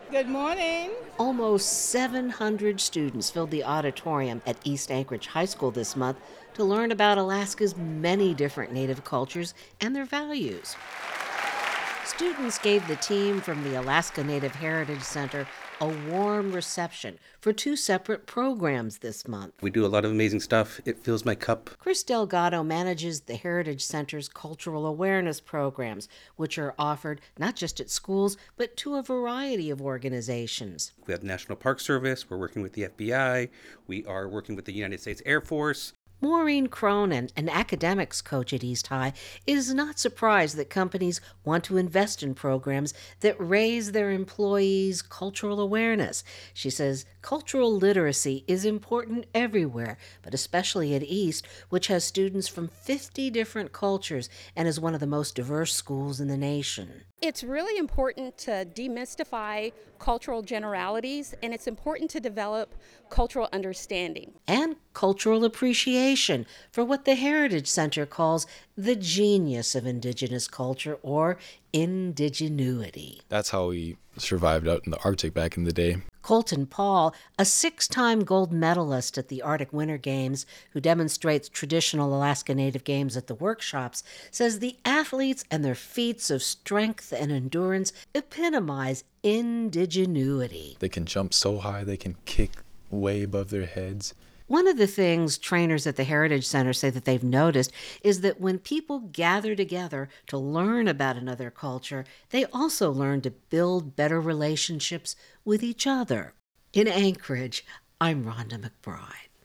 Good morning. Almost 700 students filled the auditorium at East Anchorage High School this month to learn about Alaska's many different Native cultures and their values. Students gave the team from the Alaska Native Heritage Center a warm reception for two separate programs this month. We do a lot of amazing stuff. It fills my cup. Chris Delgado manages the Heritage Center's cultural awareness programs, which are offered not just at schools, but to a variety of organizations. We have the National Park Service. We're working with the FBI. We are working with the United States Air Force. Maureen Cronin, an academics coach at East High, is not surprised that companies want to invest in programs that raise their employees' cultural awareness. She says cultural literacy is important everywhere, but especially at East, which has students from 50 different cultures and is one of the most diverse schools in the nation. It's really important to demystify cultural generalities, and it's important to develop cultural understanding. And cultural appreciation for what the Heritage Center calls the genius of Indigenous culture, or indigenuity. That's how we survived out in the Arctic back in the day. Colton Paul, a 6-time gold medalist at the Arctic Winter Games who demonstrates traditional Alaska Native games at the workshops, says the athletes and their feats of strength and endurance epitomize indigenuity. They can jump so high, they can kick way above their heads. One of the things trainers at the Heritage Center say that they've noticed is that when people gather together to learn about another culture, they also learn to build better relationships with each other. In Anchorage, I'm Rhonda McBride.